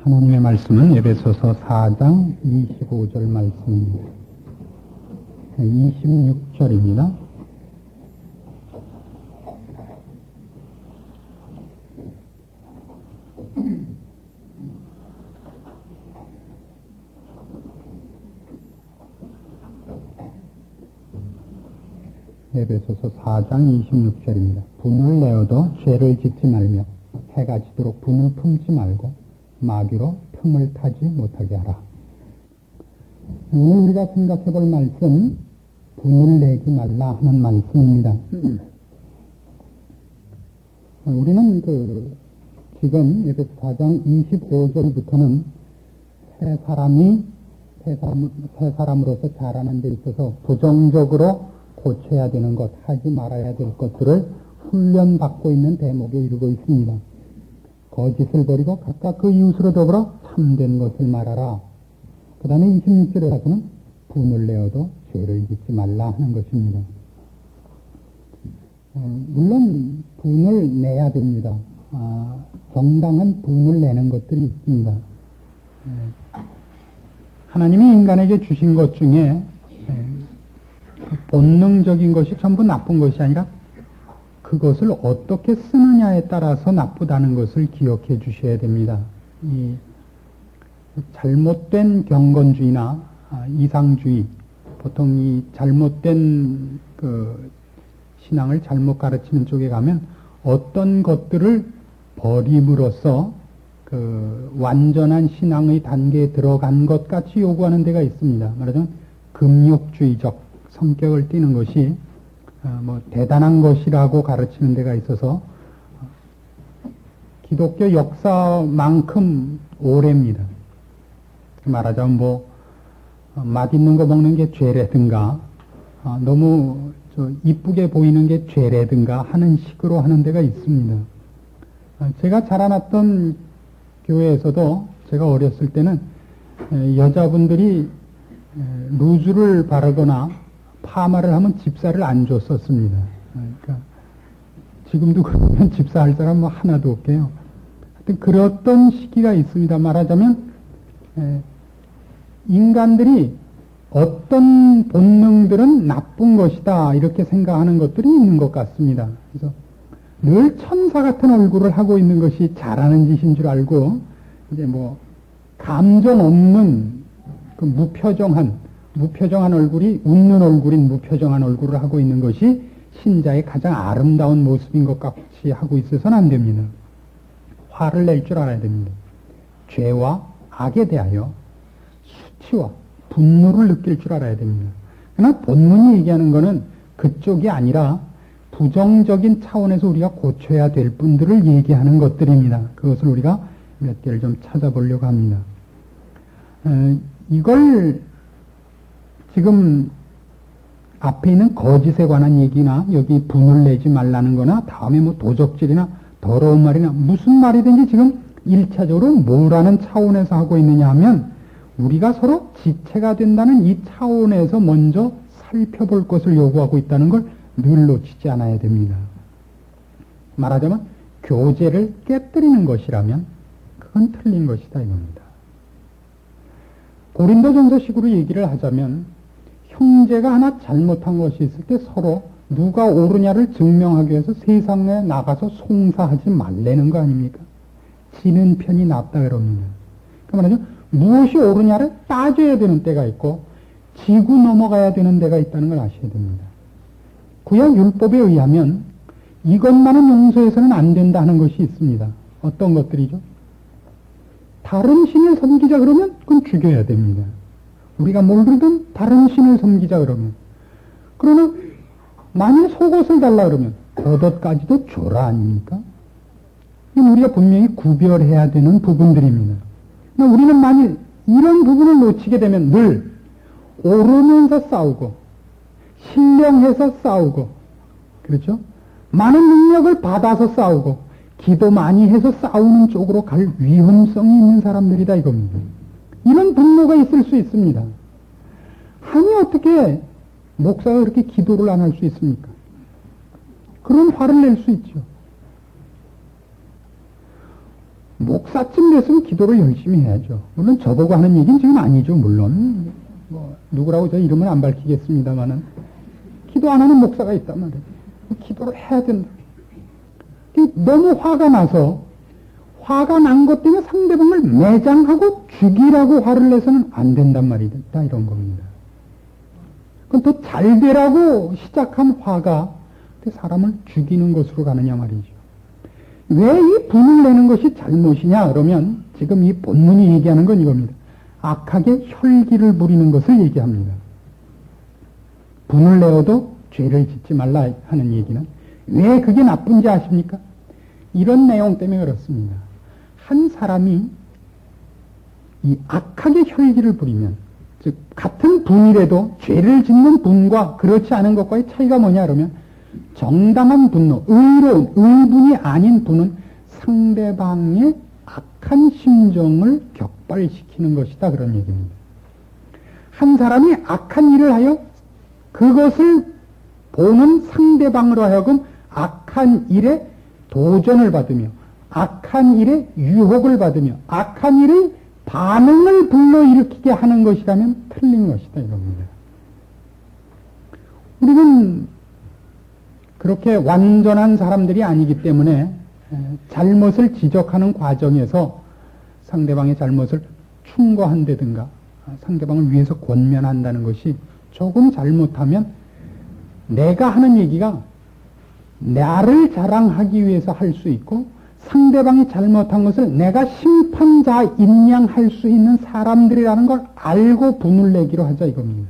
하나님의 말씀은 에베소서 4장 25절 말씀입니다. 26절입니다. 에베소서 4장 26절입니다. 분을 내어도 죄를 짓지 말며 해가 지도록 분을 품지 말고 마귀로 틈을 타지 못하게 하라. 오늘 우리가 생각해 볼 말씀, 분을 내지 말라 하는 말씀입니다. 우리는 지금 에베소 4장 25절부터는 새 사람으로서 자라는 데 있어서 부정적으로 고쳐야 되는 것, 하지 말아야 될 것들을 훈련받고 있는 대목에 이르고 있습니다. 거짓을 버리고 각각 그 이웃으로 더불어 참된 것을 말하라. 그 다음에 26절에 가서는 분을 내어도 죄를 짓지 말라 하는 것입니다. 물론 분을 내야 됩니다. 정당한 분을 내는 것들이 있습니다. 하나님이 인간에게 주신 것 중에 본능적인 것이 전부 나쁜 것이 아니라 그것을 어떻게 쓰느냐에 따라서 나쁘다는 것을 기억해 주셔야 됩니다. 이 잘못된 경건주의나 이상주의, 보통 이 잘못된 신앙을 잘못 가르치는 쪽에 가면 어떤 것들을 버림으로써 완전한 신앙의 단계에 들어간 것 같이 요구하는 데가 있습니다. 말하자면 금욕주의적 성격을 띠는 것이 대단한 것이라고 가르치는 데가 있어서 기독교 역사만큼 오래입니다. 말하자면 맛있는 거 먹는 게 죄라든가 너무 이쁘게 보이는 게 죄라든가 하는 식으로 하는 데가 있습니다. 제가 자라났던 교회에서도 제가 어렸을 때는 여자분들이 루즈를 바르거나 파마를 하면 집사를 안 줬었습니다. 그러니까 지금도 그러면 집사할 사람 하나도 없게요. 하여튼 그랬던 시기가 있습니다. 말하자면 인간들이 어떤 본능들은 나쁜 것이다 이렇게 생각하는 것들이 있는 것 같습니다. 그래서 늘 천사 같은 얼굴을 하고 있는 것이 잘하는 짓인 줄 알고 이제 감정 없는 그 무표정한 얼굴이 웃는 얼굴인 무표정한 얼굴을 하고 있는 것이 신자의 가장 아름다운 모습인 것 같이 하고 있어서는 안 됩니다. 화를 낼 줄 알아야 됩니다. 죄와 악에 대하여 수치와 분노를 느낄 줄 알아야 됩니다. 그러나 본문이 얘기하는 것은 그쪽이 아니라 부정적인 차원에서 우리가 고쳐야 될 분들을 얘기하는 것들입니다. 그것을 우리가 몇 개를 좀 찾아보려고 합니다. 이걸 지금 앞에 있는 거짓에 관한 얘기나 여기 분을 내지 말라는 거나 다음에 도적질이나 더러운 말이나 무슨 말이든지 지금 1차적으로 뭐라는 차원에서 하고 있느냐 하면 우리가 서로 지체가 된다는 이 차원에서 먼저 살펴볼 것을 요구하고 있다는 걸 늘 놓치지 않아야 됩니다. 말하자면 교제를 깨뜨리는 것이라면 그건 틀린 것이다 이겁니다. 고린도전서식으로 얘기를 하자면 형제가 하나 잘못한 것이 있을 때 서로 누가 옳으냐를 증명하기 위해서 세상에 나가서 송사하지 말라는 거 아닙니까? 지는 편이 낫다 그럽니다. 그 말하자면 무엇이 옳으냐를 따져야 되는 때가 있고 지고 넘어가야 되는 데가 있다는 걸 아셔야 됩니다. 구약 율법에 의하면 이것만은 용서해서는 안 된다 하는 것이 있습니다. 어떤 것들이죠? 다른 신을 섬기자 그러면 그건 죽여야 됩니다. 우리가 모르든 다른 신을 섬기자 그러면. 그러나 만일 속옷을 달라 그러면 겉옷까지도 줘라 아닙니까? 이건 우리가 분명히 구별해야 되는 부분들입니다. 그러나 우리는 만일 이런 부분을 놓치게 되면 늘 오르면서 싸우고 신령해서 싸우고 그렇죠? 많은 능력을 받아서 싸우고 기도 많이 해서 싸우는 쪽으로 갈 위험성이 있는 사람들이다 이겁니다. 이런 분노가 있을 수 있습니다. 아니 어떻게 목사가 그렇게 기도를 안 할 수 있습니까? 그런 화를 낼 수 있죠. 목사쯤 됐으면 기도를 열심히 해야죠. 물론 저보고 하는 얘기는 지금 아니죠. 물론 누구라고 저 이름은 안 밝히겠습니다만은 기도 안 하는 목사가 있단 말이에요. 기도를 해야 된다. 너무 화가 나서 화가 난 것 때문에 상대방을 매장하고 죽이라고 화를 내서는 안 된단 말이다. 이런 겁니다. 그건 더 잘 되라고 시작한 화가 사람을 죽이는 것으로 가느냐 말이죠. 왜 이 분을 내는 것이 잘못이냐 그러면 지금 이 본문이 얘기하는 건 이겁니다. 악하게 혈기를 부리는 것을 얘기합니다. 분을 내어도 죄를 짓지 말라 하는 얘기는 왜 그게 나쁜지 아십니까? 이런 내용 때문에 그렇습니다. 한 사람이 이 악하게 혈기를 부리면, 즉 같은 분이라도 죄를 짓는 분과 그렇지 않은 것과의 차이가 뭐냐 그러면 정당한 분노, 의로운 의분이 아닌 분은 상대방의 악한 심정을 격발시키는 것이다 그런 얘기입니다. 한 사람이 악한 일을 하여 그것을 보는 상대방으로 하여금 악한 일에 도전을 받으며 악한 일에 유혹을 받으며 악한 일의 반응을 불러일으키게 하는 것이라면 틀린 것이다 이겁니다. 우리는 그렇게 완전한 사람들이 아니기 때문에 잘못을 지적하는 과정에서 상대방의 잘못을 충고한다든가 상대방을 위해서 권면한다는 것이 조금 잘못하면 내가 하는 얘기가 나를 자랑하기 위해서 할 수 있고 상대방이 잘못한 것을 내가 심판자인 양 할 수 있는 사람들이라는 걸 알고 분을 내기로 하자 이겁니다.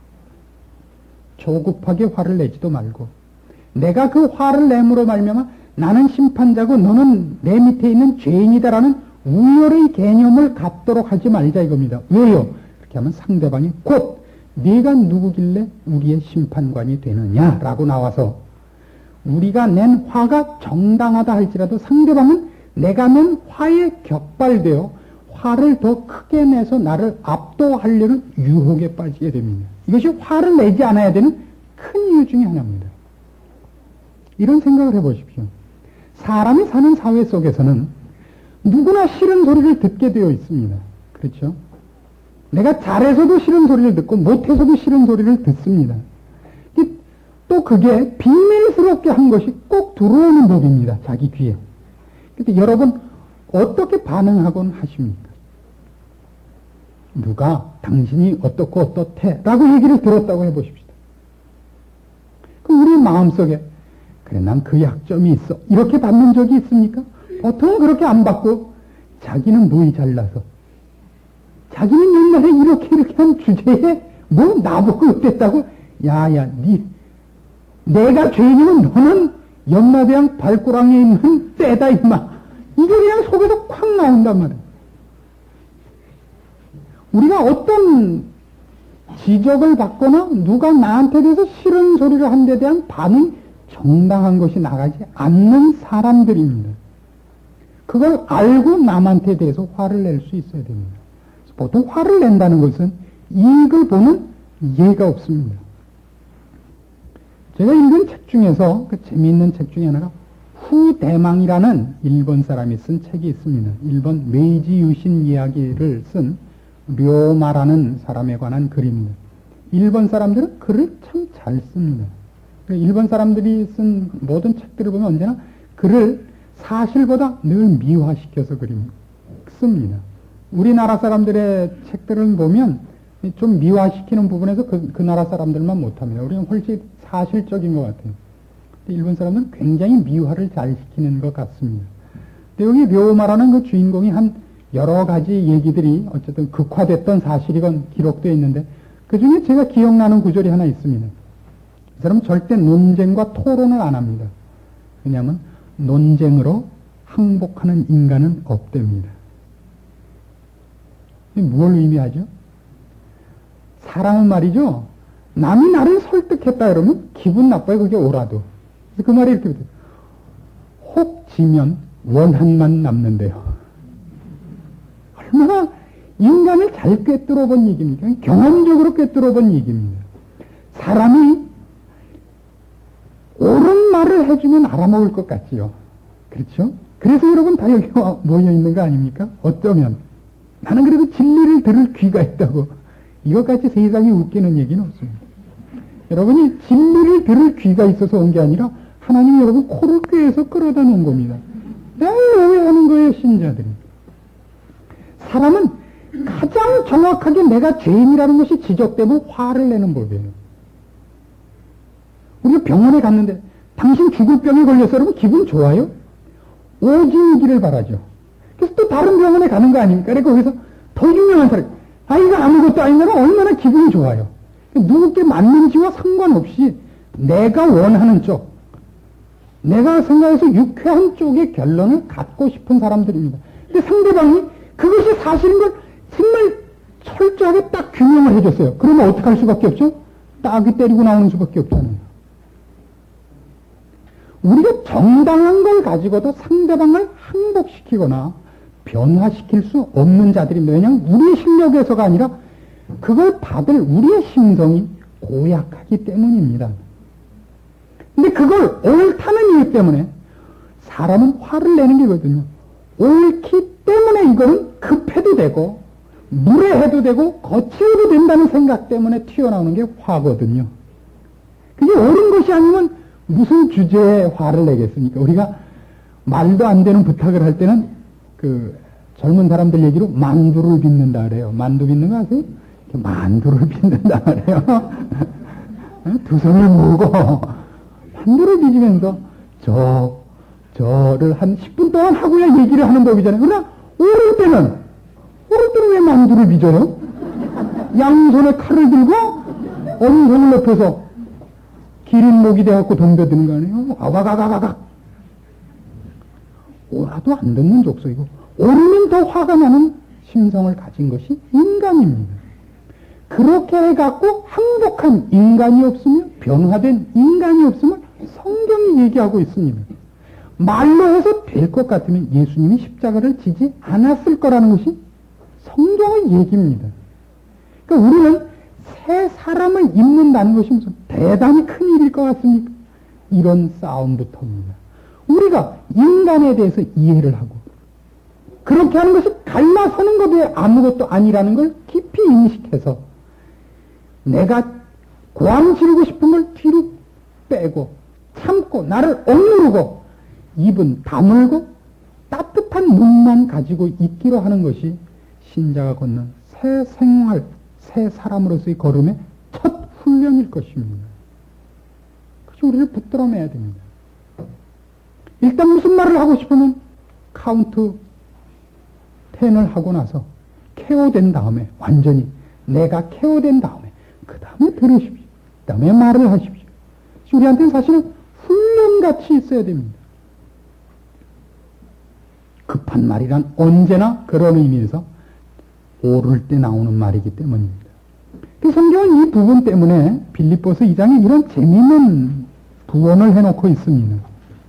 조급하게 화를 내지도 말고 내가 그 화를 내므로 말미암아 나는 심판자고 너는 내 밑에 있는 죄인이다라는 우열의 개념을 갖도록 하지 말자 이겁니다. 왜요? 그렇게 하면 상대방이 곧 네가 누구길래 우리의 심판관이 되느냐라고 나와서 우리가 낸 화가 정당하다 할지라도 상대방은 내가 낸 화에 격발되어 화를 더 크게 내서 나를 압도하려는 유혹에 빠지게 됩니다. 이것이 화를 내지 않아야 되는 큰 이유 중에 하나입니다. 이런 생각을 해보십시오. 사람이 사는 사회 속에서는 누구나 싫은 소리를 듣게 되어 있습니다. 그렇죠? 내가 잘해서도 싫은 소리를 듣고 못해서도 싫은 소리를 듣습니다. 또 그게 비밀스럽게 한 것이 꼭 들어오는 법입니다. 자기 귀에. 근데 여러분 어떻게 반응하곤 하십니까? 누가 당신이 어떻고 어떻대 라고 얘기를 들었다고 해보십시다. 그럼 우리 마음속에 그래 난 그 약점이 있어 이렇게 받는 적이 있습니까? 보통은 그렇게 안 받고 자기는 뭐이 잘나서 자기는 옛날에 이렇게 한 주제에 뭐 나보고 어땠다고 야야 내가 죄인이면 너는 연마대왕 발꼬랑에 있는 때다 임마 이게 그냥 속에서 콱 나온단 말이야. 우리가 어떤 지적을 받거나 누가 나한테 대해서 싫은 소리를 한 데 대한 반응 정당한 것이 나가지 않는 사람들입니다. 그걸 알고 남한테 대해서 화를 낼 수 있어야 됩니다. 보통 화를 낸다는 것은 이익을 보는 예가 없습니다. 제가 읽은 책 중에서 그 재미있는 책 중에 하나가 후대망이라는 일본 사람이 쓴 책이 있습니다. 일본 메이지 유신 이야기를 쓴 료마라는 사람에 관한 글입니다. 일본 사람들은 글을 참 잘 씁니다. 일본 사람들이 쓴 모든 책들을 보면 언제나 글을 사실보다 늘 미화시켜서 씁니다. 우리나라 사람들의 책들을 보면 좀 미화시키는 부분에서 그 나라 사람들만 못합니다. 우리는 훨씬 사실적인 것 같아요. 일본 사람들은 굉장히 미화를 잘 시키는 것 같습니다. 근데 여기 료마라는 그 주인공이 한 여러 가지 얘기들이 어쨌든 극화됐던 사실이건 기록되어 있는데 그 중에 제가 기억나는 구절이 하나 있습니다. 이 사람은 절대 논쟁과 토론을 안 합니다. 왜냐하면 논쟁으로 항복하는 인간은 없답니다. 이게 뭘 의미하죠? 사람은 말이죠. 남이 나를 설득했다 그러면 기분 나빠요. 그게 옳아도. 그 말이 이렇게 돼요. 혹 지면 원한만 남는데요. 얼마나 인간을 잘 꿰뚫어 본 얘기입니까? 경험적으로 꿰뚫어 본 얘기입니다. 사람이 옳은 말을 해주면 알아먹을 것 같지요. 그렇죠? 그래서 여러분 다 여기 모여 있는 거 아닙니까? 어쩌면. 나는 그래도 진리를 들을 귀가 있다고. 이것까지 세상에 웃기는 얘기는 없습니다. 여러분이 진리를 들을 귀가 있어서 온 게 아니라 하나님이 여러분 코를 꿰서 끌어다 놓은 겁니다. 날 오해하는 거예요, 신자들이. 사람은 가장 정확하게 내가 죄인이라는 것이 지적되면 화를 내는 법이에요. 우리가 병원에 갔는데 당신 죽을 병에 걸려서 여러분 기분 좋아요? 오진이기를 바라죠. 그래서 또 다른 병원에 가는 거 아닙니까? 그러니까 거기서 더 유명한 사람, 이거 아무것도 아니면 얼마나 기분이 좋아요. 누구께 맞는지와 상관없이 내가 원하는 쪽, 내가 생각해서 유쾌한 쪽의 결론을 갖고 싶은 사람들입니다. 근데 상대방이 그것이 사실인 걸 정말 철저하게 딱 규명을 해줬어요. 그러면 어떻게 할 수밖에 없죠? 딱이 때리고 나오는 수밖에 없잖아요. 우리가 정당한 걸 가지고도 상대방을 항복시키거나 변화시킬 수 없는 자들입니다. 왜냐하면 우리의 실력에서가 아니라 그걸 받을 우리의 심성이 고약하기 때문입니다. 근데 그걸 옳다는 이유 때문에 사람은 화를 내는 게거든요. 옳기 때문에 이거는 급해도 되고 무례해도 되고 거칠어도 된다는 생각 때문에 튀어나오는 게 화거든요. 그게 옳은 것이 아니면 무슨 주제에 화를 내겠습니까? 우리가 말도 안 되는 부탁을 할 때는 그 젊은 사람들 얘기로 만두를 빚는다 그래요. 만두 빚는 거 아세요? 만두를 빚는다 그래요. 두 손을 모으고 만두를 빚으면서 저를 한 10분 동안 하고야 얘기를 하는 법이잖아요. 그러나 오를 때는 왜 만두를 빚어요? 양손에 칼을 들고 엄성을 높여서 기린목이 돼갖고 덤벼드는 거 아니에요? 아가가가가가. 오라도 안 듣는 족속이고, 오르면 더 화가 나는 심성을 가진 것이 인간입니다. 그렇게 해갖고 항복한 인간이 없으면, 변화된 인간이 없으면 성경이 얘기하고 있습니다. 말로 해서 될 것 같으면 예수님이 십자가를 지지 않았을 거라는 것이 성경의 얘기입니다. 그러니까 우리는 새 사람을 입는다는 것이 무슨 대단히 큰 일일 것 같습니까? 이런 싸움부터입니다. 우리가 인간에 대해서 이해를 하고 그렇게 하는 것이 갈라서는 것 외에 아무것도 아니라는 걸 깊이 인식해서 내가 고함 지르고 싶은 걸 뒤로 빼고 참고 나를 억누르고 입은 다물고 따뜻한 눈만 가지고 있기로 하는 것이 신자가 걷는 새 생활, 새 사람으로서의 걸음의 첫 훈련일 것입니다. 그래서 우리를 붙들어내야 됩니다. 일단 무슨 말을 하고 싶으면 카운트 10을 하고 나서 케어된 다음에 완전히 내가 케어된 다음에 그 다음에 들으십시오. 그 다음에 말을 하십시오. 우리한테는 사실은 훈련같이 있어야 됩니다. 급한 말이란 언제나 그런 의미에서 오를 때 나오는 말이기 때문입니다. 그 성경은 이 부분 때문에 빌립보서 2장에 이런 재미있는 부언을 해놓고 있습니다.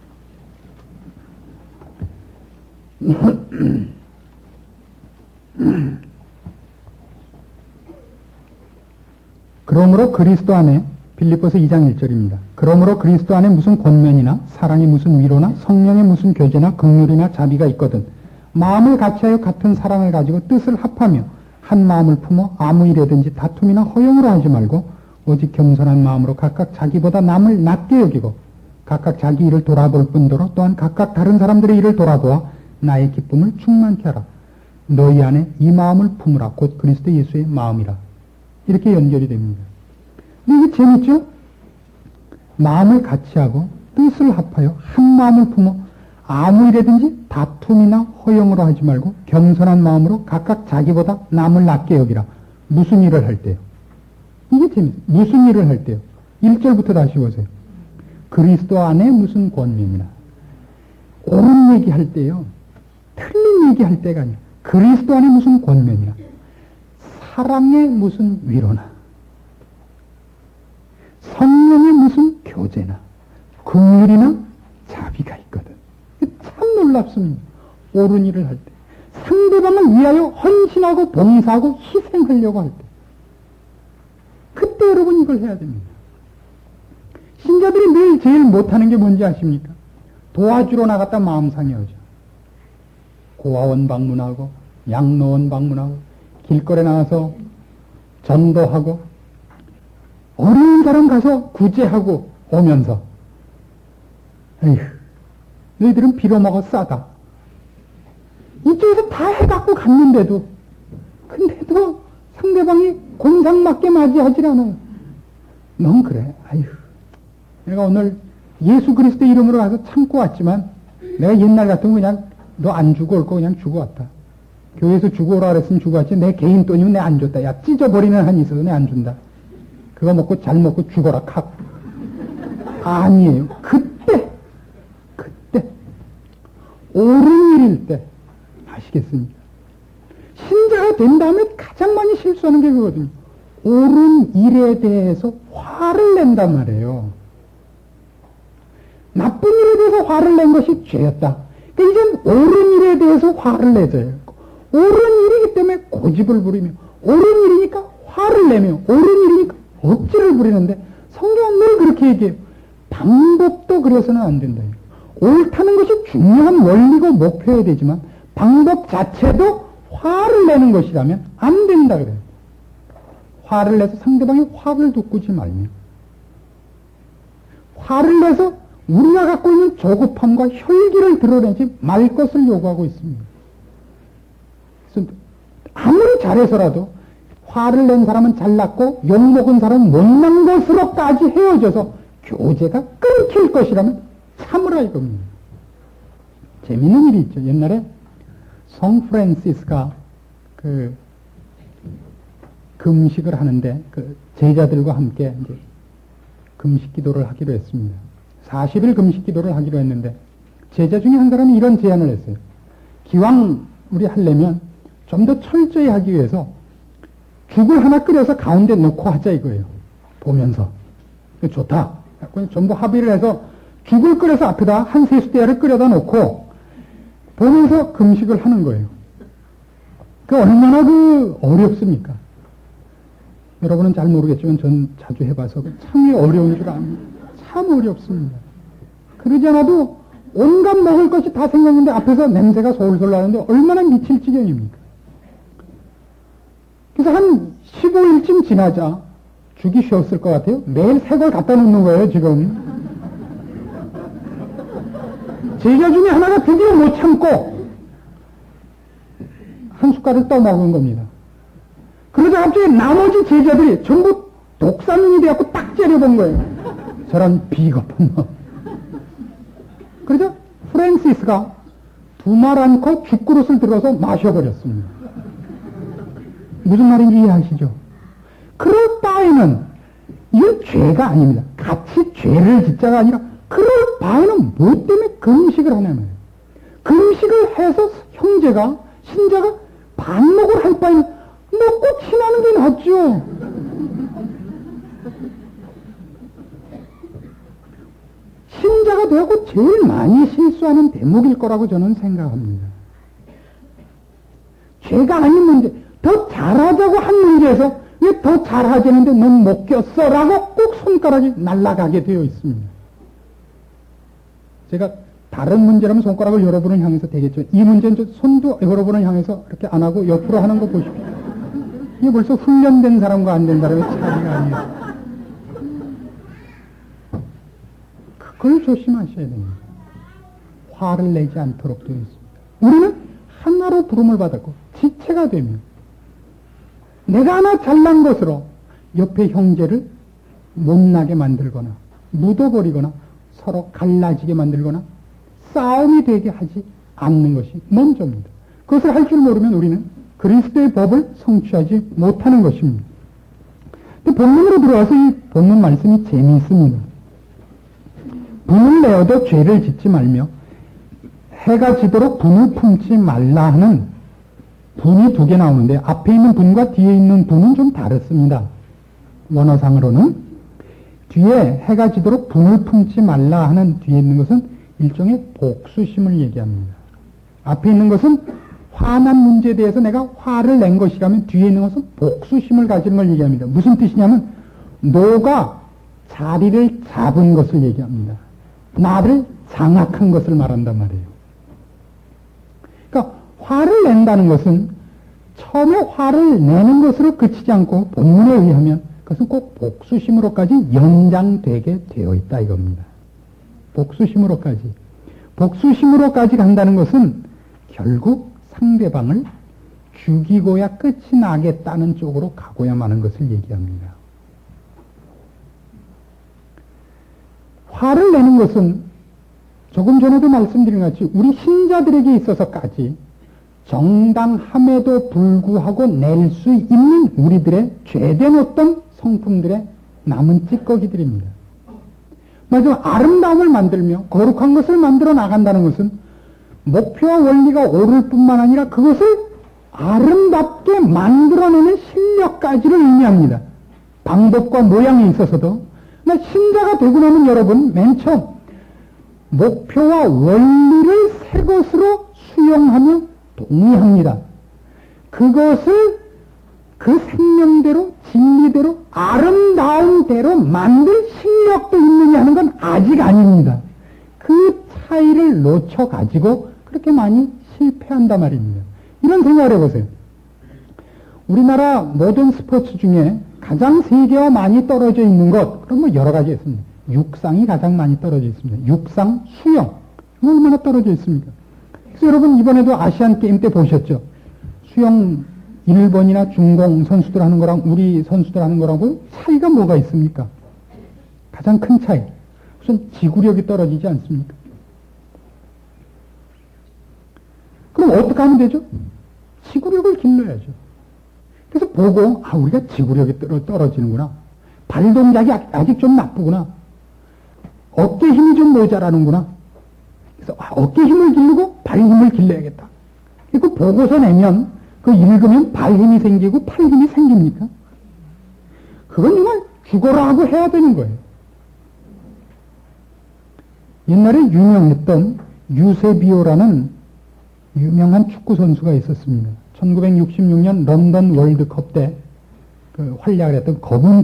그러므로 그리스도 안에 빌립보서 2장 1절입니다. 그러므로 그리스도 안에 무슨 권면이나 사랑의 무슨 위로나 성령의 무슨 교제나 긍휼이나 자비가 있거든 마음을 같이하여 같은 사랑을 가지고 뜻을 합하며 한 마음을 품어 아무 일에든지 다툼이나 허용으로 하지 말고 오직 겸손한 마음으로 각각 자기보다 남을 낮게 여기고 각각 자기 일을 돌아볼 뿐더러 또한 각각 다른 사람들의 일을 돌아보아 나의 기쁨을 충만케 하라. 너희 안에 이 마음을 품으라. 곧 그리스도 예수의 마음이라. 이렇게 연결이 됩니다. 근데 이게 재밌죠? 마음을 같이 하고 뜻을 합하여 한 마음을 품어 아무 일에든지 다툼이나 허용으로 하지 말고 겸손한 마음으로 각각 자기보다 남을 낮게 여기라. 무슨 일을 할 때요? 이게 재밌어요. 무슨 일을 할 때요? 1절부터 다시 보세요. 그리스도 안에 무슨 권면이나 옳은 얘기할 때요. 틀린 얘기할 때가 아니라 그리스도 안에 무슨 권면이나 사랑의 무슨 위로나 성령의 무슨 교제나 긍휼이나 자비가 있거든. 참 놀랍습니다. 옳은 일을 할 때. 상대방을 위하여 헌신하고 봉사하고 희생하려고 할 때. 그때 여러분 이걸 해야 됩니다. 신자들이 늘 제일 못하는 게 뭔지 아십니까? 도와주러 나갔다 마음 상해하죠. 고아원 방문하고 양로원 방문하고 길거리에 나가서 전도하고 어려운 사람 가서 구제하고 오면서 에휴, 너희들은 빌어먹어 싸다. 이쪽에서 다 해갖고 갔는데도 근데도 상대방이 공상맞게 맞이하질 않아요. 넌 그래. 아휴, 내가 오늘 예수 그리스도 이름으로 가서 참고 왔지만 내가 옛날 같으면 그냥 너 안 주고 올 거 그냥 주고 왔다. 교회에서 주고 오라 그랬으면 주고 왔지. 내 개인 돈이면 내 안 줬다. 야, 찢어버리는 한이 있어서 내 안 준다. 그거 먹고 잘 먹고 죽어라 칵. 아니에요. 그때 옳은 일일 때 아시겠습니까? 신자가 된 다음에 가장 많이 실수하는 게 그거거든요. 옳은 일에 대해서 화를 낸단 말이에요. 나쁜 일에 대해서 화를 낸 것이 죄였다. 그러니까 이젠 옳은 일에 대해서 화를 내줘요. 옳은 일이기 때문에 고집을 부리며, 옳은 일이니까 화를 내며, 옳은 일이니까 억지를 부리는데 성경은 늘 그렇게 얘기해요. 방법도 그래서는 안 된다. 옳다는 것이 중요한 원리고 목표여야 되지만 방법 자체도 화를 내는 것이라면 안 된다 그래요. 화를 내서 상대방의 화를 돋구지 말며, 화를 내서 우리가 갖고 있는 조급함과 혈기를 드러내지 말 것을 요구하고 있습니다. 그래서 아무리 잘해서라도 화를 낸 사람은 잘났고 욕먹은 사람은 못난 것으로까지 헤어져서 교제가 끊길 것이라면 참으라 이겁니다. 재밌는 일이 있죠. 옛날에 성 프란시스가 금식을 하는데 제자들과 함께 이제 금식 기도를 하기로 했습니다. 40일 금식 기도를 하기로 했는데 제자 중에 한 사람이 이런 제안을 했어요. 기왕 우리 하려면 좀 더 철저히 하기 위해서 죽을 하나 끓여서 가운데 놓고 하자 이거예요. 보면서. 좋다. 전부 합의를 해서 죽을 끓여서 앞에다 한 세수대야를 끓여다 놓고 보면서 금식을 하는 거예요. 얼마나 어렵습니까? 여러분은 잘 모르겠지만 전 자주 해봐서 참 어려운 줄 압니다. 참 어렵습니다. 그러지 않아도 온갖 먹을 것이 다 생겼는데 앞에서 냄새가 솔솔 나는데 얼마나 미칠 지경입니까? 그래서 한 15일쯤 지나자 죽이 쉬었을 것 같아요. 매일 새 걸 갖다 놓는 거예요, 지금. 제자 중에 하나가 드디어 못 참고 한 숟갈을 떠먹은 겁니다. 그러자 갑자기 나머지 제자들이 전부 독사눈이 되었고 딱 째려본 거예요. 저런 비겁한 놈. 그러자 프란시스가 두 말 않고 죽그릇을 들어서 마셔버렸습니다. 무슨 말인지 이해하시죠? 그럴 바에는 이건 죄가 아닙니다. 같이 죄를 짓자가 아니라 그럴 바에는 뭐 때문에 금식을 하냐면 금식을 해서 형제가 신자가 반목을 할 바에는 먹고 친하는 게 낫죠. 신자가 되고 제일 많이 실수하는 대목일 거라고 저는 생각합니다. 죄가 아닌 문제, 더 잘하자고 한 문제에서 왜 더 잘하자는데 넌 못 꼈어? 라고 꼭 손가락이 날아가게 되어 있습니다. 제가 다른 문제라면 손가락을 여러분을 향해서 되겠죠. 이 문제는 손도 여러분을 향해서 이렇게 안 하고 옆으로 하는 거 보십시오. 이게 벌써 훈련된 사람과 안 된 사람의 차이가 아니에요. 그걸 조심하셔야 됩니다. 화를 내지 않도록 되어 있습니다. 우리는 하나로 부름을 받았고 지체가 되면 내가 하나 잘난 것으로 옆에 형제를 못나게 만들거나 묻어버리거나 서로 갈라지게 만들거나 싸움이 되게 하지 않는 것이 먼저입니다. 그것을 할 줄 모르면 우리는 그리스도의 법을 성취하지 못하는 것입니다. 본문으로 들어와서 이 본문 말씀이 재미있습니다. 분을 내어도 죄를 짓지 말며 해가 지도록 분을 품지 말라 하는 분이 두 개 나오는데 앞에 있는 분과 뒤에 있는 분은 좀 다릅니다. 원어상으로는 뒤에 해가 지도록 분을 품지 말라 하는 뒤에 있는 것은 일종의 복수심을 얘기합니다. 앞에 있는 것은 화난 문제에 대해서 내가 화를 낸 것이라면 뒤에 있는 것은 복수심을 가지는 걸 얘기합니다. 무슨 뜻이냐면 노가 자리를 잡은 것을 얘기합니다. 나를 장악한 것을 말한단 말이에요. 그러니까 화를 낸다는 것은 처음에 화를 내는 것으로 그치지 않고 본문에 의하면 그것은 꼭 복수심으로까지 연장되게 되어 있다 이겁니다. 복수심으로까지. 복수심으로까지 간다는 것은 결국 상대방을 죽이고야 끝이 나겠다는 쪽으로 가고야만 하는 것을 얘기합니다. 화를 내는 것은 조금 전에도 말씀드린 것 같이 우리 신자들에게 있어서까지 정당함에도 불구하고 낼 수 있는 우리들의 죄된 어떤 성품들의 남은 찌꺼기들입니다. 맞아, 아름다움을 만들며 거룩한 것을 만들어 나간다는 것은 목표와 원리가 옳을 뿐만 아니라 그것을 아름답게 만들어내는 실력까지를 의미합니다. 방법과 모양에 있어서도. 신자가 되고 나면 여러분 맨 처음 목표와 원리를 새 것으로 수용하며 동의합니다. 그것을 그 생명대로 진리대로 아름다운 대로 만들 실력도 있느냐 하는 건 아직 아닙니다. 그 차이를 놓쳐가지고 그렇게 많이 실패한단 말입니다. 이런 생각을 해보세요. 우리나라 모든 스포츠 중에 가장 세계와 많이 떨어져 있는 것, 그런 뭐 여러 가지 있습니다. 육상이 가장 많이 떨어져 있습니다. 육상, 수영, 얼마나 떨어져 있습니까? 그래서 여러분 이번에도 아시안 게임 때 보셨죠? 수영 일본이나 중공 선수들 하는 거랑 우리 선수들 하는 거라고 차이가 뭐가 있습니까? 가장 큰 차이. 우선 지구력이 떨어지지 않습니까? 그럼 어떻게 하면 되죠? 지구력을 길러야죠. 그래서 보고, 우리가 지구력이 떨어지는구나. 발 동작이 아직 좀 나쁘구나. 어깨 힘이 좀 모자라는구나. 그래서, 어깨 힘을 기르고 발 힘을 길러야겠다. 그 보고서 내면, 그 읽으면 발 힘이 생기고 팔 힘이 생깁니까? 그건 정말 죽어라 하고 해야 되는 거예요. 옛날에 유명했던 유세비오라는 유명한 축구 선수가 있었습니다. 1966년 런던 월드컵 때 그 활약을 했던 검은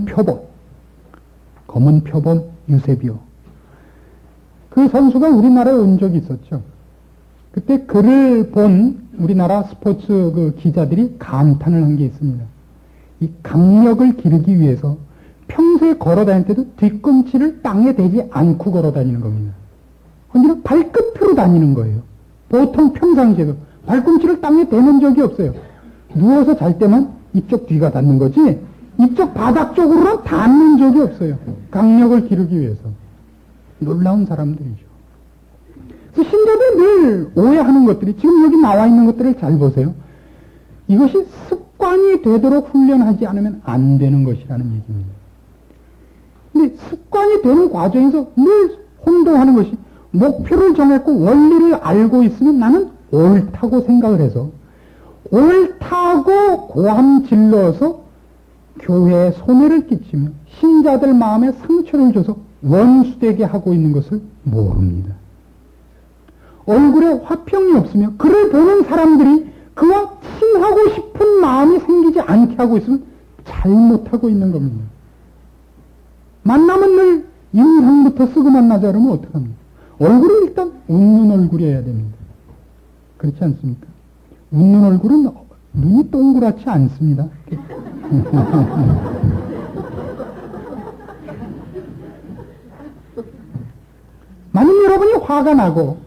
표범 유세비오. 그 선수가 우리나라에 온 적이 있었죠. 그때 그를 본 우리나라 스포츠 그 기자들이 감탄을 한 게 있습니다. 이 강력을 기르기 위해서 평소에 걸어 다닐 때도 뒤꿈치를 땅에 대지 않고 걸어 다니는 겁니다. 언제나 발끝으로 다니는 거예요. 보통 평상시에도 발꿈치를 땅에 대는 적이 없어요. 누워서 잘 때만 이쪽 뒤가 닿는 거지 이쪽 바닥 쪽으로는 닿는 적이 없어요. 강력을 기르기 위해서. 놀라운 사람들이죠. 그래서 신자들이 늘 오해하는 것들이 지금 여기 나와 있는 것들을 잘 보세요. 이것이 습관이 되도록 훈련하지 않으면 안 되는 것이라는 얘기입니다. 근데 습관이 되는 과정에서 늘 혼동하는 것이 목표를 정했고 원리를 알고 있으면 나는 옳다고 생각을 해서 옳다고 고함 질러서 교회에 손해를 끼치며 신자들 마음에 상처를 줘서 원수되게 하고 있는 것을 모릅니다. 얼굴에 화평이 없으며 그를 보는 사람들이 그와 친하고 싶은 마음이 생기지 않게 하고 있으면 잘못하고 있는 겁니다. 만나면 늘 인상부터 쓰고 만나자 그러면 어떡합니까? 얼굴은 일단 웃는 얼굴이어야 됩니다. 그렇지 않습니까? 웃는 얼굴은 눈이 동그랗지 않습니다. 만약 여러분이 화가 나고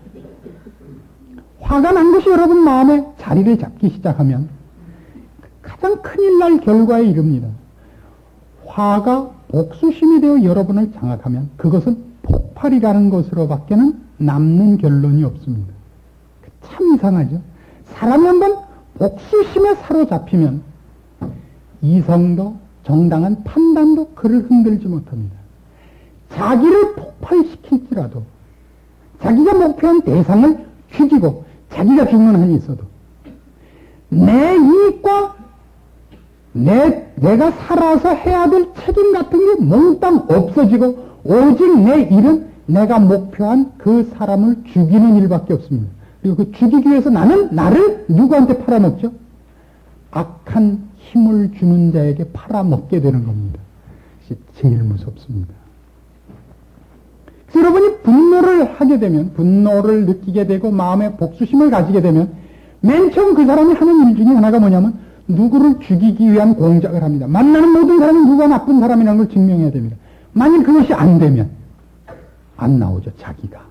화가 난 것이 여러분 마음에 자리를 잡기 시작하면 가장 큰일 날 결과에 이릅니다. 화가 복수심이 되어 여러분을 장악하면 그것은 폭발이라는 것으로밖에는 남는 결론이 없습니다. 참 이상하죠. 사람이 한번 복수심에 사로잡히면 이성도 정당한 판단도 그를 흔들지 못합니다. 자기를 폭발시킬지라도 자기가 목표한 대상을 죽이고 자기가 죽는 한이 있어도 내 이익과 내가 살아서 해야 될 책임 같은 게 몽땅 없어지고 오직 내 일은 내가 목표한 그 사람을 죽이는 일밖에 없습니다. 그리고 그 죽이기 위해서 나를 누구한테 팔아먹죠? 악한 힘을 주는 자에게 팔아먹게 되는 겁니다. 그것이 제일 무섭습니다. 그래서 여러분이 분노를 하게 되면, 분노를 느끼게 되고 마음에 복수심을 가지게 되면 맨 처음 그 사람이 하는 일 중에 하나가 뭐냐면 누구를 죽이기 위한 공작을 합니다. 만나는 모든 사람이 누가 나쁜 사람이라는 걸 증명해야 됩니다. 만일 그것이 안 되면 안 나오죠, 자기가.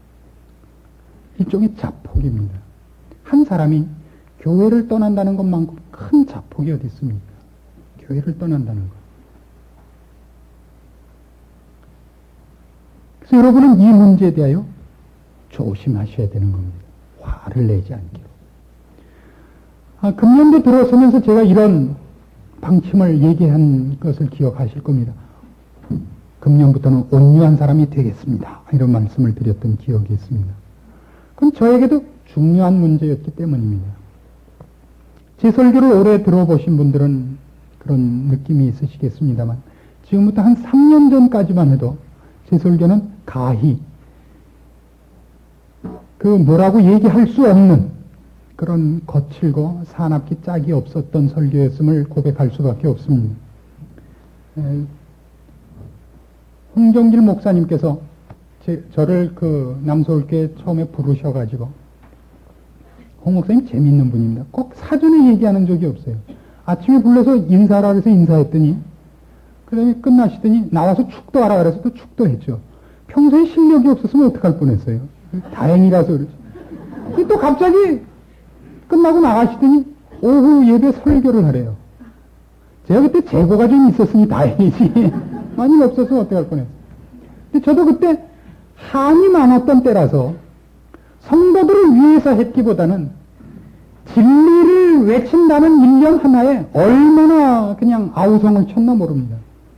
일종의 자폭입니다. 한 사람이 교회를 떠난다는 것만큼 큰 자폭이 어디 있습니까? 교회를 떠난다는 것. 그래서 여러분은 이 문제에 대하여 조심하셔야 되는 겁니다. 화를 내지 않기로. 금년도 들어서면서 제가 이런 방침을 얘기한 것을 기억하실 겁니다. 금년부터는 온유한 사람이 되겠습니다. 이런 말씀을 드렸던 기억이 있습니다. 그건 저에게도 중요한 문제였기 때문입니다. 제 설교를 오래 들어보신 분들은 그런 느낌이 있으시겠습니다만 지금부터 한 3년 전까지만 해도 제 설교는 가히 그 뭐라고 얘기할 수 없는 그런 거칠고 사납기 짝이 없었던 설교였음을 고백할 수밖에 없습니다. 홍정길 목사님께서 저를 그 남서울교회 처음에 부르셔가지고, 홍 목사님 재밌는 분입니다. 꼭 사전에 얘기하는 적이 없어요. 아침에 불러서 인사하라 그래서 인사했더니, 그 다음에 끝나시더니 나와서 축도하라 그래서 또 축도했죠. 평소에 실력이 없었으면 어떡할 뻔했어요. 다행이라서 그러지. 또 갑자기 끝나고 나가시더니 오후 예배 설교를 하래요. 제가 그때 재고가 좀 있었으니 다행이지. 많이 없었으면 어떡할 뻔했어요. 근데 저도 그때 한이 많았던 때라서 성도들을 위해서 했기보다는 진리를 외친다는 일념 하나에 얼마나 그냥 아우성을 쳤나 모릅니다.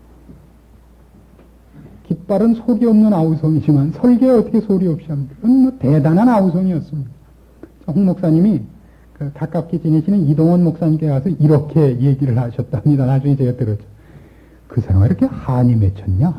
깃발은 소리 없는 아우성이지만 설교에 어떻게 소리 없이 합니까? 그건 뭐 대단한 아우성이었습니다. 홍 목사님이 그 가깝게 지내시는 이동원 목사님께 가서 이렇게 얘기를 하셨답니다. 나중에 제가 들었죠. 그 사람이 이렇게 한이 맺혔냐?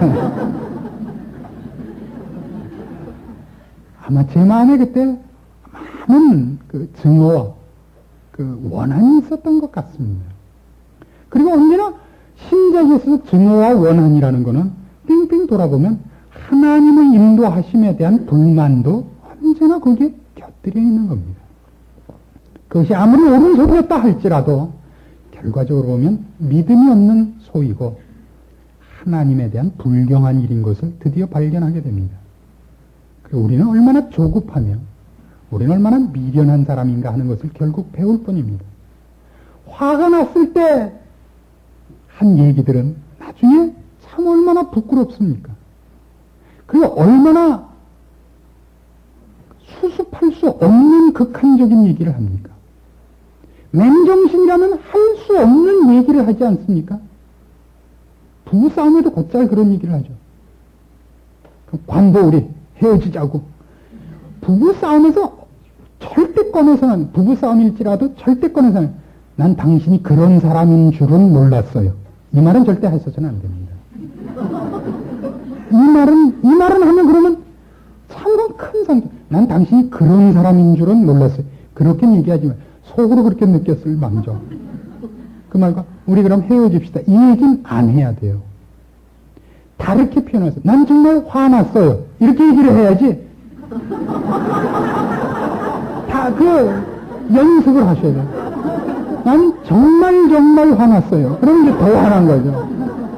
아마 제 마음에 그때 많은 그 증오와 그 원한이 있었던 것 같습니다. 그리고 언제나 신작에 있어서 증오와 원한이라는 거는 빙빙 돌아보면 하나님의 인도하심에 대한 불만도 언제나 거기에 곁들여 있는 겁니다. 그것이 아무리 옳은 소리였다 할지라도 결과적으로 보면 믿음이 없는 소이고 하나님에 대한 불경한 일인 것을 드디어 발견하게 됩니다. 우리는 얼마나 조급하며 우리는 얼마나 미련한 사람인가 하는 것을 결국 배울 뿐입니다. 화가 났을 때 한 얘기들은 나중에 참 얼마나 부끄럽습니까? 그리고 얼마나 수습할 수 없는 극한적인 얘기를 합니까? 맨정신이라면 할 수 없는 얘기를 하지 않습니까? 부부싸움에도 곧잘 그런 얘기를 하죠. 관보 우리 헤어지자고. 부부싸움에서 절대 꺼내서는, 부부싸움일지라도 절대 꺼내서는 난 당신이 그런 사람인 줄은 몰랐어요. 이 말은 절대 하셔서는 안 됩니다. 이 말은 하면 그러면 참 큰 상처. 난 당신이 그런 사람인 줄은 몰랐어요. 그렇게 얘기하지 마. 속으로 그렇게 느꼈을 망정. 그 말과 우리 그럼 헤어집시다. 이 얘기는 안 해야 돼요. 다르게 표현해서 난 정말 화났어요. 이렇게 얘기를 해야지. 다 그 연습을 하셔야 돼요. 난 정말 화났어요. 그럼 이제 더 화난 거죠.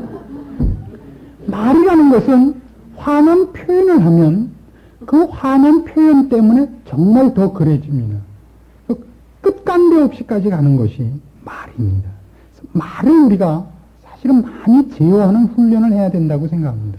말이라는 것은 화난 표현을 하면 그 화난 표현 때문에 정말 더 그래집니다. 끝간데 없이까지 가는 것이 말입니다. 말을 우리가 사실은 많이 제어하는 훈련을 해야 된다고 생각합니다.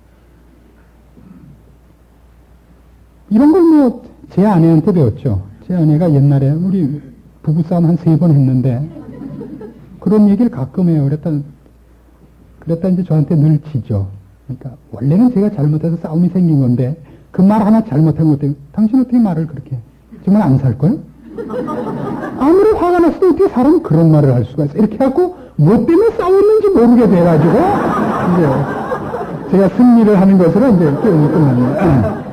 이런 걸 뭐 제 아내한테 배웠죠. 제 아내가 옛날에 우리 부부싸움 한 3번 했는데 그런 얘기를 가끔 해요. 그랬다 이제 저한테 늘 지죠. 그러니까 원래는 제가 잘못해서 싸움이 생긴 건데 그 말 하나 잘못한 것 때문에 당신 어떻게 말을 그렇게 해? 정말 안 살 거예요? 아무리 화가 났어도 어떻게 사람은 그런 말을 할 수가 있어? 이렇게 하고 뭐 때문에 싸웠는지 모르게 돼가지고 이제 제가 승리를 하는 것으로 이제 게임이 끝납니다.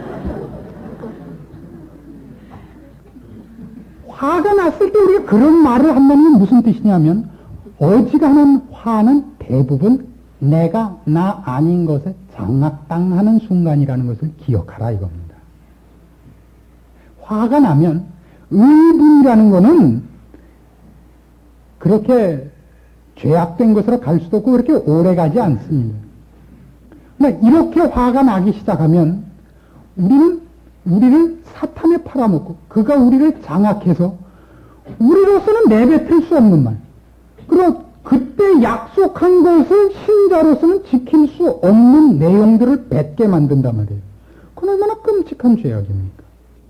화가 났을 때 우리가 그런 말을 한다는 건 무슨 뜻이냐면 어지간한 화는 대부분 내가 나 아닌 것에 장악당하는 순간이라는 것을 기억하라 이겁니다. 화가 나면 의분이라는 거는 그렇게 죄악된 것으로 갈 수도 없고 그렇게 오래 가지 않습니다. 그러니까 이렇게 화가 나기 시작하면 우리를 사탄에 팔아먹고 그가 우리를 장악해서 우리로서는 내뱉을 수 없는 말, 그리고 그때 약속한 것을 신자로서는 지킬 수 없는 내용들을 뱉게 만든단 말이에요. 그건 얼마나 끔찍한 죄악입니까?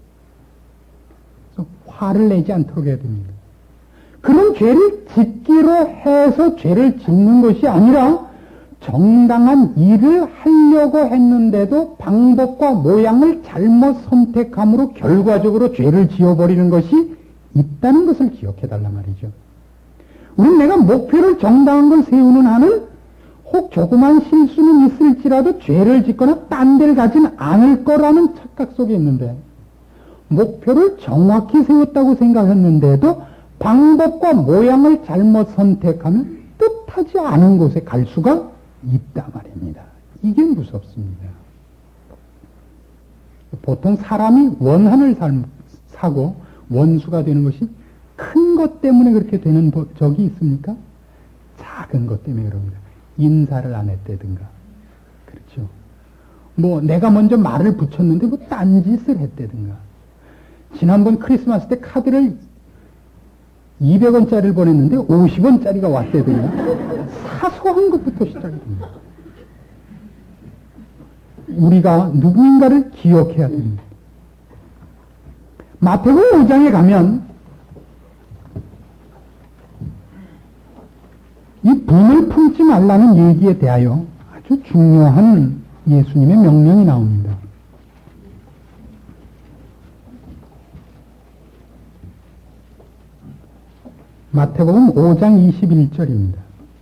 그래서 화를 내지 않도록 해야 됩니다. 그런 죄를 짓기로 해서 죄를 짓는 것이 아니라 정당한 일을 하려고 했는데도 방법과 모양을 잘못 선택함으로 결과적으로 죄를 지어버리는 것이 있다는 것을 기억해달란 말이죠. 우리는 내가 목표를 정당한 걸 세우는 한은 혹 조그만 실수는 있을지라도 죄를 짓거나 딴 데를 가진 않을 거라는 착각 속에 있는데, 목표를 정확히 세웠다고 생각했는데도 방법과 모양을 잘못 선택하면 뜻하지 않은 곳에 갈 수가 있다 말입니다. 이게 무섭습니다. 보통 사람이 원한을 사고 원수가 되는 것이 큰 것 때문에 그렇게 되는 적이 있습니까? 작은 것 때문에 그럽니다. 인사를 안 했다든가, 그렇죠. 뭐 내가 먼저 말을 붙였는데 뭐 딴짓을 했다든가, 지난번 크리스마스 때 카드를 200원짜리를 보냈는데 50원짜리가 왔다든가, 사소한 것부터 시작이 됩니다. 우리가 누구인가를 기억해야 됩니다. 마태복음 5장에 가면 이 분을 품지 말라는 얘기에 대하여 아주 중요한 예수님의 명령이 나옵니다. 마태복음 5장 21절입니다.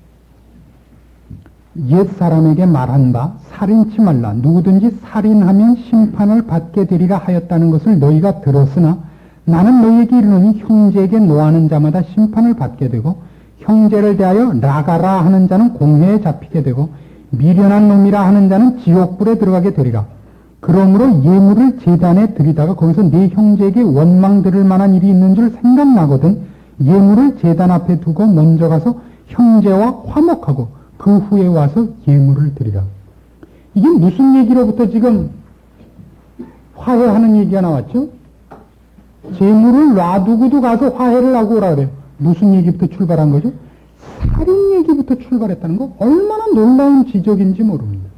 옛사람에게 말한 바 살인치 말라. 누구든지 살인하면 심판을 받게 되리라 하였다는 것을 너희가 들었으나 나는 너희에게 이르노니 형제에게 노하는 자마다 심판을 받게 되고 형제를 대하여 나가라 하는 자는 공회에 잡히게 되고 미련한 놈이라 하는 자는 지옥불에 들어가게 되리라. 그러므로 예물을 제단에 드리다가 거기서 네 형제에게 원망 들을 만한 일이 있는 줄 생각나거든 예물을 제단 앞에 두고 먼저 가서 형제와 화목하고 그 후에 와서 예물을 드리라. 이게 무슨 얘기로부터 지금 화해하는 얘기가 나왔죠? 재물을 놔두고도 가서 화해를 하고 오라 그래요. 무슨 얘기부터 출발한 거죠? 살인 얘기부터 출발했다는 거 얼마나 놀라운 지적인지 모릅니다.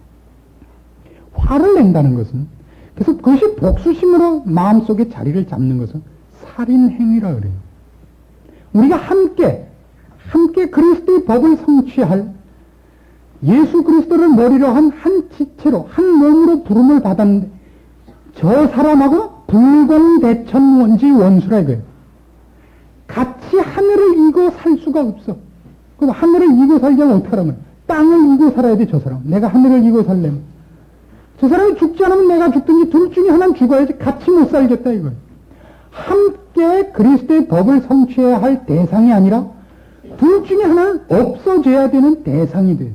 화를 낸다는 것은, 그래서 그것이 복수심으로 마음속에 자리를 잡는 것은 살인 행위라 그래요. 우리가 함께 그리스도의 법을 성취할 예수 그리스도를 머리로 한 지체로 한 몸으로 부름을 받았는데 저 사람하고 불공대천원지 원수라 이거예요. 같이 하늘을 이고 살 수가 없어. 그럼 하늘을 이고 살려면 어떻게 하라면 땅을 이고 살아야 돼. 저 사람 내가 하늘을 이고 살려면 저 사람이 죽지 않으면 내가 죽든지 둘 중에 하나는 죽어야지 같이 못 살겠다 이거예요. 함께 그리스도의 법을 성취해야 할 대상이 아니라 둘 중에 하나는 없어져야 되는 대상이 돼요.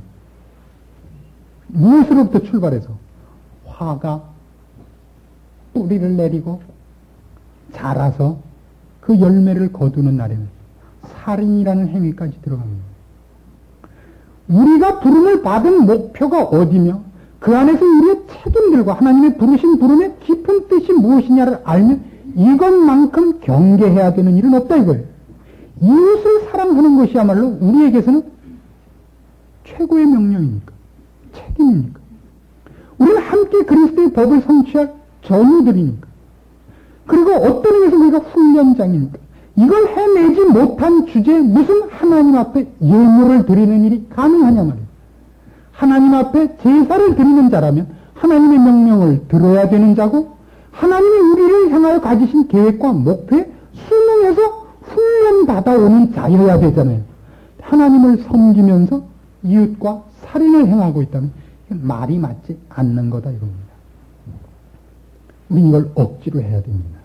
무엇으로부터 출발해서 화가 뿌리를 내리고 자라서 그 열매를 거두는 날에는 살인이라는 행위까지 들어갑니다. 우리가 부름을 받은 목표가 어디며 그 안에서 우리의 책임들과 하나님의 부르신 부름의 깊은 뜻이 무엇이냐를 알면 이것만큼 경계해야 되는 일은 없다 이거예요. 이웃을 사랑하는 것이야말로 우리에게서는 최고의 명령이니까, 책임이니까. 우리는 함께 그리스도의 법을 성취할 전우들이니까. 그리고 어떤 의미에서 우리가 훈련장이니까. 이걸 해내지 못한 주제에 무슨 하나님 앞에 예물을 드리는 일이 가능하냐 말이에요. 하나님 앞에 제사를 드리는 자라면 하나님의 명령을 들어야 되는 자고 하나님이 우리를 향하여 가지신 계획과 목표에 순응해서 훈련받아오는 자여야 되잖아요. 하나님을 섬기면서 이웃과 살인을 행하고 있다면 말이 맞지 않는 거다 이겁니다. 우리는 이걸 억지로 해야 됩니다.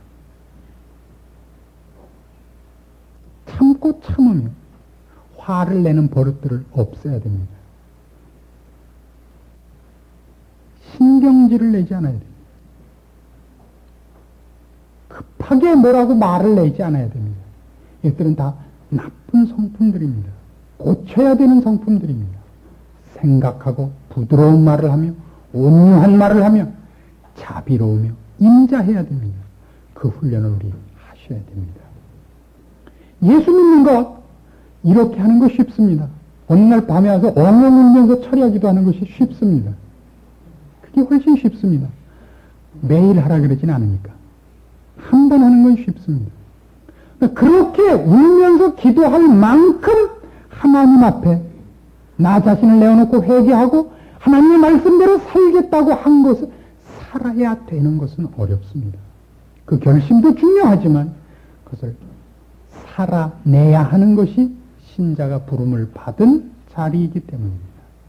참고 참으며 화를 내는 버릇들을 없애야 됩니다. 신경질을 내지 않아야 됩니다. 급하게 뭐라고 말을 내지 않아야 됩니다. 이것들은 다 나쁜 성품들입니다. 고쳐야 되는 성품들입니다. 생각하고 부드러운 말을 하며 온유한 말을 하며 자비로우며 인자해야 됩니다. 그 훈련을 우리 하셔야 됩니다. 예수 믿는 것 이렇게 하는 거 쉽습니다. 어느 날 밤에 와서 엉엉 울면서 철야기도 하는 것이 쉽습니다. 그게 훨씬 쉽습니다. 매일 하라 그러진 않으니까. 한 번 하는 건 쉽습니다. 그렇게 울면서 기도할 만큼 하나님 앞에 나 자신을 내어놓고 회개하고 하나님의 말씀대로 살겠다고 한 것을 살아야 되는 것은 어렵습니다. 그 결심도 중요하지만 그것을 살아내야 하는 것이 신자가 부름을 받은 자리이기 때문입니다.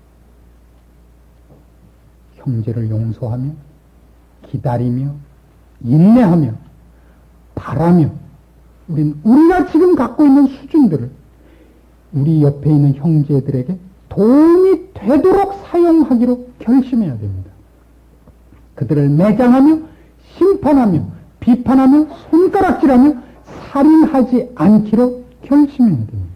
형제를 용서하며 기다리며 인내하며 바라며 우리가 지금 갖고 있는 수준들을 우리 옆에 있는 형제들에게 도움이 되도록 사용하기로 결심해야 됩니다. 그들을 매장하며 심판하며 비판하며 손가락질하며 살인하지 않기로 결심해야 됩니다.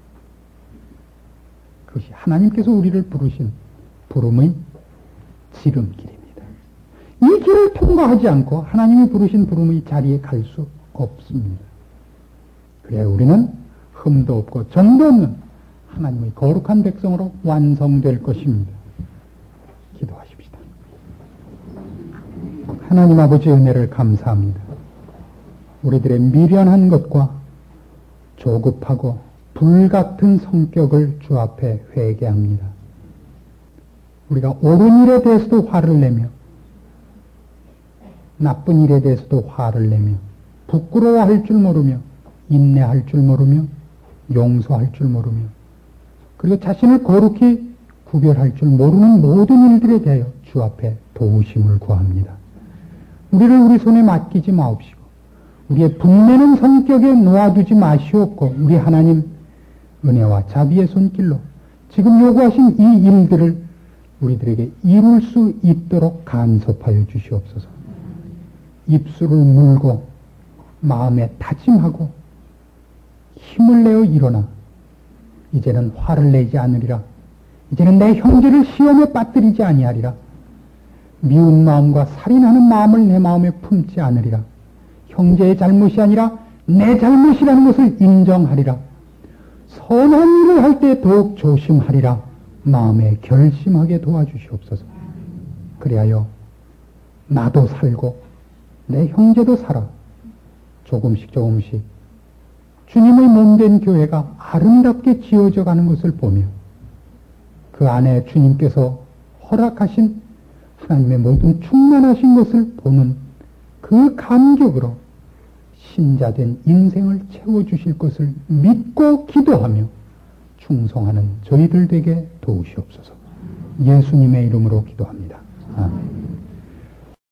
그것이 하나님께서 우리를 부르신 부름의 지름길입니다. 이 길을 통과하지 않고 하나님이 부르신 부름의 자리에 갈 수 없습니다. 그래야 우리는 흠도 없고 정도 없는 하나님의 거룩한 백성으로 완성될 것입니다. 기도하십시다. 하나님 아버지 은혜를 감사합니다. 우리들의 미련한 것과 조급하고 불같은 성격을 주 앞에 회개합니다. 우리가 옳은 일에 대해서도 화를 내며 나쁜 일에 대해서도 화를 내며 부끄러워할 줄 모르며 인내할 줄 모르며 용서할 줄 모르며 그리고 자신을 거룩히 구별할 줄 모르는 모든 일들에 대하여 주 앞에 도우심을 구합니다. 우리를 우리 손에 맡기지 마옵시고 우리의 분내는 성격에 놓아두지 마시옵고 우리 하나님 은혜와 자비의 손길로 지금 요구하신 이 일들을 우리들에게 이룰 수 있도록 간섭하여 주시옵소서. 입술을 물고 마음에 다짐하고 힘을 내어 일어나 이제는 화를 내지 않으리라. 이제는 내 형제를 시험에 빠뜨리지 아니하리라. 미운 마음과 살인하는 마음을 내 마음에 품지 않으리라. 형제의 잘못이 아니라 내 잘못이라는 것을 인정하리라. 선한 일을 할 때 더욱 조심하리라. 마음에 결심하게 도와주시옵소서. 그리하여 나도 살고 내 형제도 살아 조금씩 주님의 몸된 교회가 아름답게 지어져 가는 것을 보며 그 안에 주님께서 허락하신 하나님의 모든 충만하신 것을 보는 그 감격으로 신자된 인생을 채워주실 것을 믿고 기도하며 충성하는 저희들 되게 도우시옵소서. 예수님의 이름으로 기도합니다.